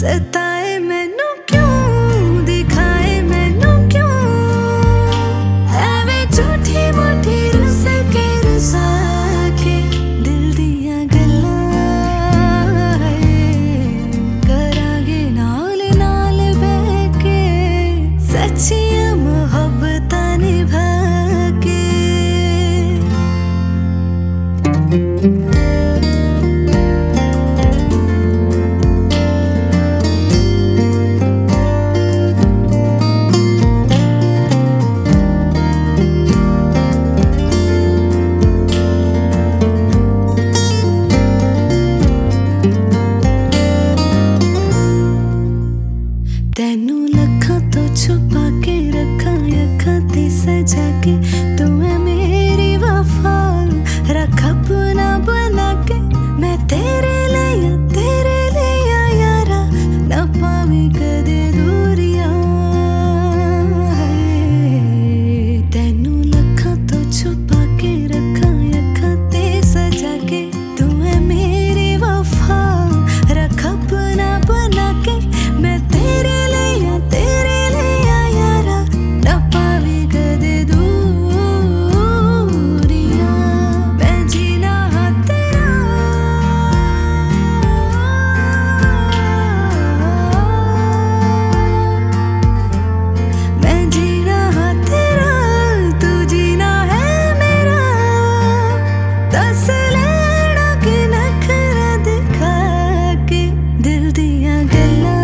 सताए मैनू क्यों, दिखाए मैनू क्यों, एवें झूठी मूठी रुस के रुसा के दिल दियां गल्लां करांगे नाल नाल बह के सच्चियां मुहब्बतां निभा के। तेनू लखां तो छुपा के रखा अखां ते सजा के, तू है मेरी वफा रख अपना बना के। मैं तेरे लिया यारा ना पावे कदे दूरियां। तेनू लखां तो छुपा के रखा अखां ते सजा के, तू है मेरी वफा रख अपना बना के। मैं तेरे यारा ना पावे कदे दूरियां। मैं जीना तेरा, मैं जीना तेरा, तू जीना है मेरा। दस लेना कि नखरा दिखा के दिल दियां गल्लां